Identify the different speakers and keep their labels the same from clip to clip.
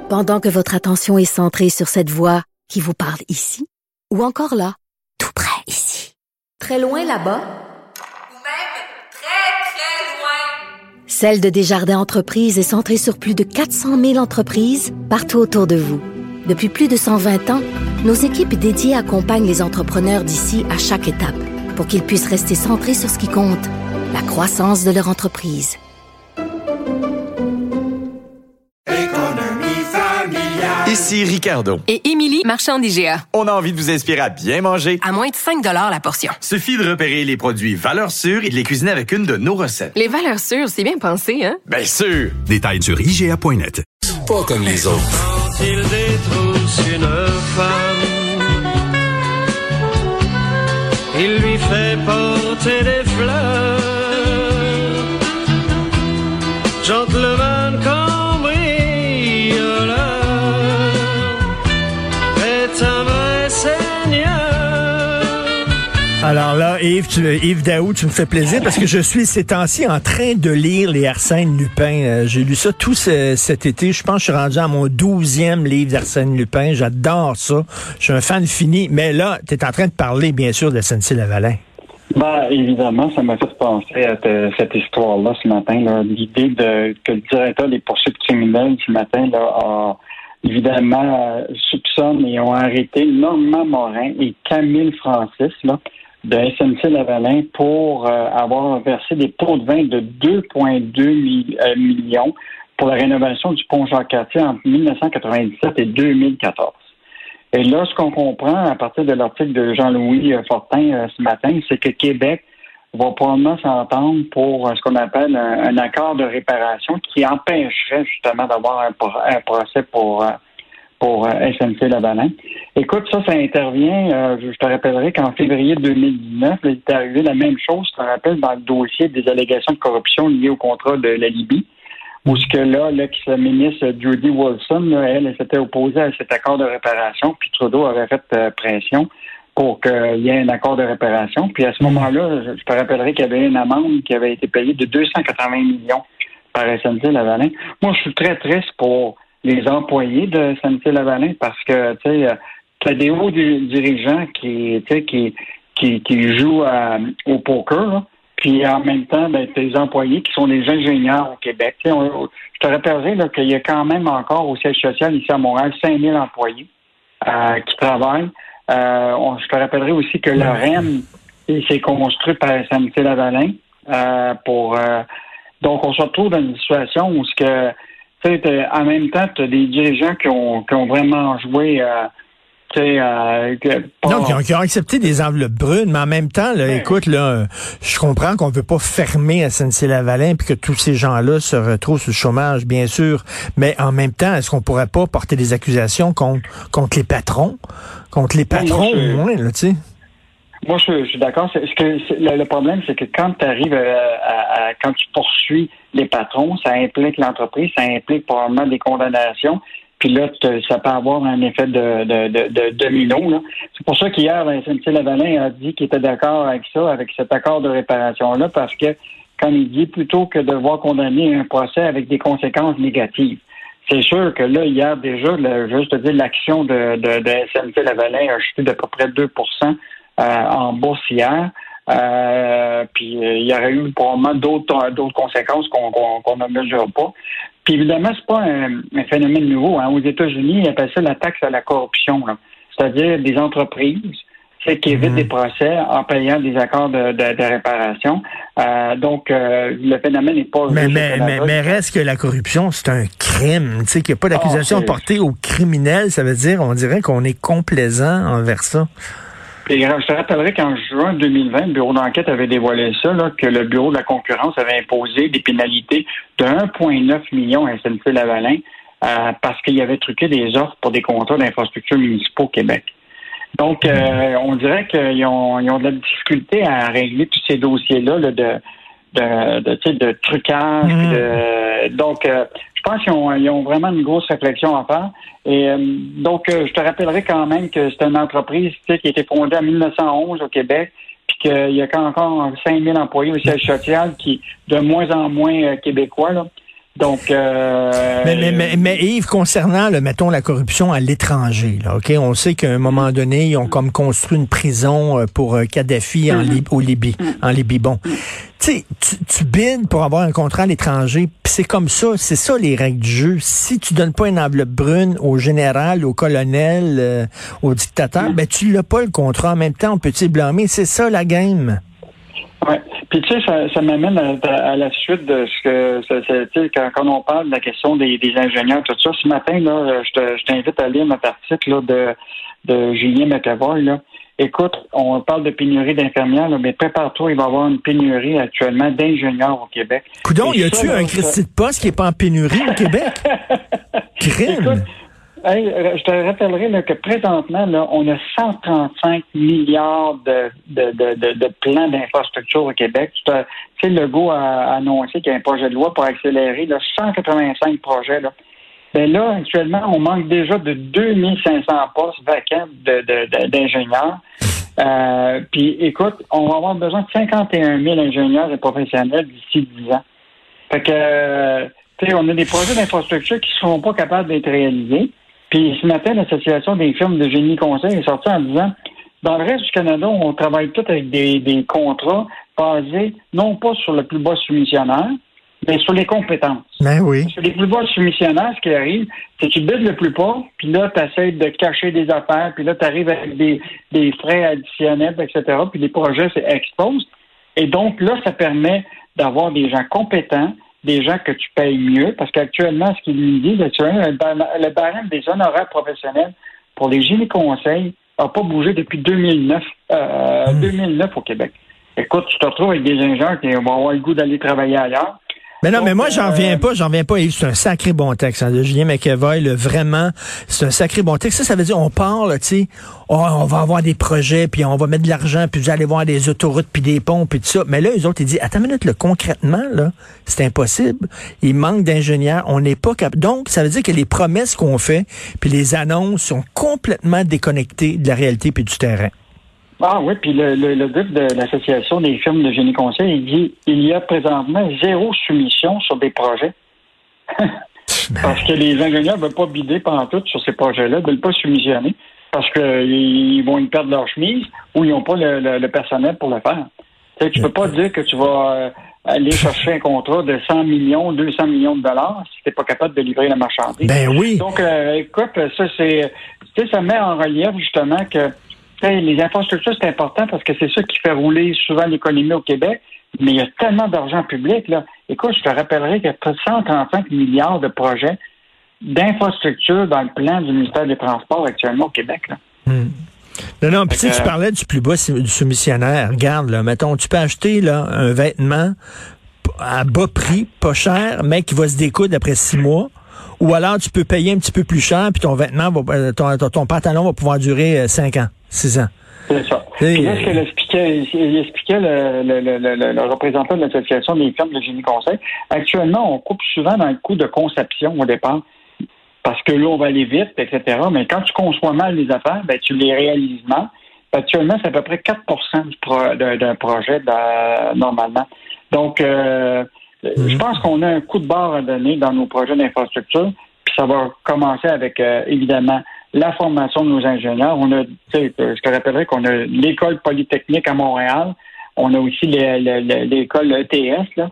Speaker 1: Pendant que votre attention est centrée sur cette voix qui vous parle ici, ou encore là, tout près ici, très loin là-bas,
Speaker 2: ou même très, très loin.
Speaker 1: Celle de Desjardins Entreprises est centrée sur plus de 400 000 entreprises partout autour de vous. Depuis plus de 120 ans, nos équipes dédiées accompagnent les entrepreneurs d'ici à chaque étape pour qu'ils puissent rester centrés sur ce qui compte, la croissance de leur entreprise.
Speaker 3: Ici Ricardo.
Speaker 4: Et Émilie, marchand d'IGA.
Speaker 3: On a envie de vous inspirer à bien manger.
Speaker 4: À moins de 5 $ la portion.
Speaker 3: Suffit de repérer les produits valeurs sûres et de les cuisiner avec une de nos recettes.
Speaker 4: Les valeurs sûres, c'est bien pensé, hein?
Speaker 3: Bien sûr!
Speaker 5: Détails sur IGA.net.
Speaker 6: Pas comme les autres.
Speaker 7: Quand il détrousse une femme, il lui fait porter des fleurs. Gentleman cambrioleur, est un vrai seigneur.
Speaker 8: Alors là, Yves Daou, tu me fais plaisir parce que je suis ces temps-ci en train de lire les Arsène Lupin. J'ai lu ça tout cet été. Je pense que je suis rendu à mon 12e livre d'Arsène Lupin. J'adore ça. Je suis un fan fini. Mais là, tu es en train de parler, bien sûr, de SNC-Lavalin.
Speaker 9: Ben, évidemment, ça m'a fait penser à cette histoire-là ce matin. Là. L'idée que le directeur des poursuites criminelles ce matin là, a évidemment soupçonne et ont arrêté Normand Morin et Camille Francis là, de SNC-Lavalin pour avoir versé des pots de vin de 2,2 millions pour la rénovation du pont Jacques-Cartier entre 1997 et 2014. Et là, ce qu'on comprend à partir de l'article de Jean-Louis Fortin ce matin, c'est que Québec va probablement s'entendre pour ce qu'on appelle un accord de réparation qui empêcherait justement d'avoir un procès pour SNC-Lavalin. Écoute, ça intervient, je te rappellerai qu'en février 2019, il est arrivé la même chose, je te rappelle, dans le dossier des allégations de corruption liées au contrat de la Libye, où ce que là, l'ex-ministre Judy Wilson, là, elle s'était opposée à cet accord de réparation, puis Trudeau avait fait pression pour qu'il y ait un accord de réparation. Puis à ce moment-là, je te rappellerai qu'il y avait une amende qui avait été payée de 280 millions par SNC-Lavalin. Moi, je suis très triste pour les employés de SNC-Lavalin parce que, tu sais, t'as des hauts dirigeants qui jouent au poker, là. Puis en même temps, tes employés qui sont des ingénieurs au Québec. Je te rappellerai là, qu'il y a quand même encore au siège social ici à Montréal 5000 employés qui travaillent. Je te rappellerai aussi que le REM s'est construit par SNC-Lavalin donc on se retrouve dans une situation où en même temps, tu as des dirigeants qui ont vraiment joué
Speaker 8: non, qui ont accepté des enveloppes brunes, mais en même temps, là, écoute, là, je comprends qu'on ne veut pas fermer SNC-Lavalin puis que tous ces gens-là se retrouvent sous le chômage, bien sûr. Mais en même temps, est-ce qu'on pourrait pas porter des accusations contre les patrons? Contre les patrons, au moins, là, tu sais.
Speaker 9: Moi, je suis d'accord. Le problème, c'est que quand tu arrives quand tu poursuis les patrons, ça implique l'entreprise, ça implique probablement des condamnations. Puis là, ça peut avoir un effet de domino. Là. C'est pour ça qu'hier, SNC-Lavalin a dit qu'il était d'accord avec ça, avec cet accord de réparation-là, parce que, comme il dit, plutôt que de devoir condamner un procès avec des conséquences négatives. C'est sûr que là, hier, déjà, juste te dire, l'action de SNC-Lavalin a chuté d'à peu près 2% en bourse hier. Puis il y aurait eu probablement d'autres conséquences qu'on ne mesure pas. Puis évidemment, c'est pas un phénomène nouveau. Hein. Aux États-Unis, ils appellent ça la taxe à la corruption. Là. C'est-à-dire des entreprises qui évitent des procès en payant des accords de réparation. Donc, le phénomène n'est pas...
Speaker 8: Mais reste que la corruption, c'est un crime. Tu sais, qu'il n'y a pas d'accusation portée aux criminels, ça veut dire, on dirait qu'on est complaisant envers ça.
Speaker 9: Et je te rappellerai qu'en juin 2020, le bureau d'enquête avait dévoilé ça, là, que le bureau de la concurrence avait imposé des pénalités de 1,9 million à SNC-Lavalin parce qu'il y avait truqué des offres pour des contrats d'infrastructures municipaux au Québec. Donc, on dirait qu'ils ont de la difficulté à régler tous ces dossiers-là là, de trucage. Donc, je pense qu'ils ont vraiment une grosse réflexion à faire. Et donc, je te rappellerai quand même que c'est une entreprise qui a été fondée en 1911 au Québec, puis qu'il y a encore 5000 employés au siège social qui de moins en moins québécois, là, Donc,
Speaker 8: mais Yves, concernant, là, mettons, la corruption à l'étranger, là, OK? On sait qu'à un moment donné, ils ont comme construit une prison pour Kadhafi en Libye. Bon. Tu sais, tu bides pour avoir un contrat à l'étranger, puis c'est comme ça, c'est ça les règles du jeu. Si tu donnes pas une enveloppe brune au général, au colonel, au dictateur, ben tu l'as pas le contrat. En même temps, on peut t'y blâmer. C'est ça la game.
Speaker 9: Ouais. Puis tu sais, ça m'amène à la suite de ce que tu sais, quand on parle de la question des ingénieurs, tout ça. Ce matin, là, je t'invite à lire notre article là, de Julien McEvoy, là. Écoute, on parle de pénurie d'infirmières, là, mais prépare-toi, il va y avoir une pénurie actuellement d'ingénieurs au Québec.
Speaker 8: Coudon, y a-tu un Christy de poste qui est pas en pénurie au Québec? Crime!
Speaker 9: Écoute, je te rappellerai là, que présentement, là, on a 135 milliards de plans d'infrastructure au Québec. Tu sais, Legault a annoncé qu'il y a un projet de loi pour accélérer là, 185 projets. Là. Ben là, actuellement, on manque déjà de 2500 postes vacants d'ingénieurs. Puis, écoute, on va avoir besoin de 51 000 ingénieurs et professionnels d'ici 10 ans. Fait que, tu sais, on a des projets d'infrastructure qui ne seront pas capables d'être réalisés. Puis, ce matin, l'Association des firmes de génie conseil est sortie en disant, dans le reste du Canada, on travaille tout avec des contrats basés non pas sur le plus bas soumissionnaire, mais sur les compétences.
Speaker 8: Ben oui.
Speaker 9: Sur les plus bas soumissionnaires, ce qui arrive, c'est que tu bides le plus bas, puis là, tu essaies de cacher des affaires, puis là, tu arrives avec des frais additionnels, etc., puis les projets s'exposent. Et donc, là, ça permet d'avoir des gens compétents, des gens que tu payes mieux, parce qu'actuellement, ce qu'ils nous disent, le barème des honoraires professionnels pour les génies conseils n'a pas bougé depuis 2009 au Québec. Écoute, tu te retrouves avec des ingénieurs qui vont avoir le goût d'aller travailler ailleurs.
Speaker 8: Mais non, mais moi, j'en reviens pas, Yves. C'est un sacré bon texte, hein, de Julien McEvoy, là, vraiment, c'est un sacré bon texte. Ça veut dire, on parle, tu sais, on va avoir des projets, puis on va mettre de l'argent, puis vous allez voir des autoroutes, puis des ponts, puis tout ça. Mais là, eux autres, ils disent, attends une minute, là, concrètement, là, c'est impossible. Il manque d'ingénieurs, on n'est pas capable. Donc, ça veut dire que les promesses qu'on fait, puis les annonces sont complètement déconnectées de la réalité puis du terrain.
Speaker 9: Ah oui, puis le groupe de l'Association des firmes de génie conseil, il dit il y a présentement 0 soumission sur des projets. Parce que les ingénieurs ne veulent pas bider pendant tout sur ces projets-là, ne veulent pas soumissionner, parce qu'ils vont y perdre leur chemise ou ils n'ont pas le personnel pour le faire. Tu ne peux pas dire que tu vas aller chercher un contrat de 100 millions, 200 millions de dollars si tu n'es pas capable de livrer la marchandise.
Speaker 8: Ben oui.
Speaker 9: Donc, écoute, ça met en relief justement que les infrastructures, c'est important parce que c'est ça qui fait rouler souvent l'économie au Québec, mais il y a tellement d'argent public, là. Écoute, je te rappellerai qu'il y a près de 135 milliards de projets d'infrastructures dans le plan du ministère des Transports actuellement au Québec, là.
Speaker 8: Non, puis tu parlais du plus bas soumissionnaire. Regarde, là, mettons, tu peux acheter là un vêtement à bas prix, pas cher, mais qui va se découdre après 6 mois. Ou alors, tu peux payer un petit peu plus cher, puis ton vêtement, ton pantalon va pouvoir durer 5 ans, 6 ans.
Speaker 9: C'est ça. Puis là, ce qu'il expliquait le représentant de l'Association des firmes de génie conseil, actuellement, on coupe souvent dans le coût de conception au départ, parce que là, on va aller vite, etc. Mais quand tu conçois mal les affaires, ben tu les réalises mal. Actuellement, c'est à peu près 4% d'un projet normalement. Donc, je pense qu'on a un coup de barre à donner dans nos projets d'infrastructure, puis ça va commencer avec, évidemment, la formation de nos ingénieurs. On a, je te rappellerai qu'on a l'école polytechnique à Montréal, on a aussi l'école ETS, là.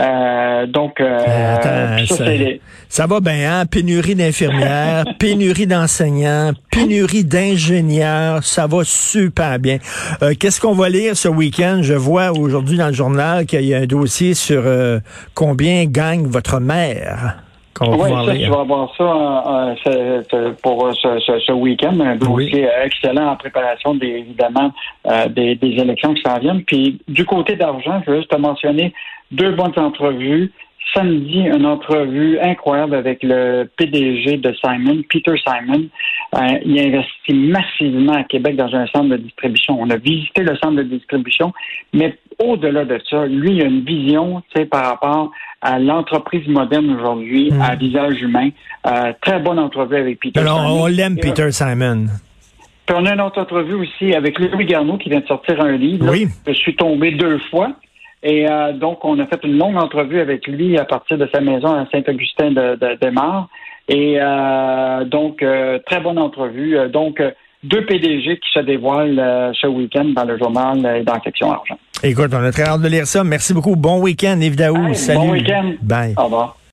Speaker 8: Ça va bien, hein? Pénurie d'infirmières, pénurie d'enseignants, pénurie d'ingénieurs, ça va super bien. Qu'est-ce qu'on va lire ce week-end? Je vois aujourd'hui dans le journal qu'il y a un dossier sur combien gagne votre mère.
Speaker 9: Oui, ça, tu vas avoir ça pour ce week-end, un dossier excellent en préparation évidemment des élections qui s'en viennent. Puis du côté d'argent, je veux juste te mentionner 2 bonnes entrevues. Samedi, une entrevue incroyable avec le PDG de Simon, Peter Simon. Il investit massivement à Québec dans un centre de distribution. On a visité le centre de distribution, mais au-delà de ça, lui, il a une vision, par rapport à l'entreprise moderne aujourd'hui, à visage humain. Très bonne entrevue avec Peter Simon.
Speaker 8: Alors, on l'aime, Peter Simon.
Speaker 9: Puis on a une autre entrevue aussi avec Louis Garneau qui vient de sortir un livre.
Speaker 8: Oui.
Speaker 9: Je suis tombé 2 fois. Et donc, on a fait une longue entrevue avec lui à partir de sa maison à Saint-Augustin-de-Desmaures. Et donc, très bonne entrevue. Donc, 2 PDG qui se dévoilent ce week-end dans le journal et dans la section argent.
Speaker 8: Écoute, on a très hâte de lire ça. Merci beaucoup. Bon week-end, Yves Daou.
Speaker 9: Hey,
Speaker 8: Salut.
Speaker 9: Bon week-end.
Speaker 8: Bye.
Speaker 9: Au revoir.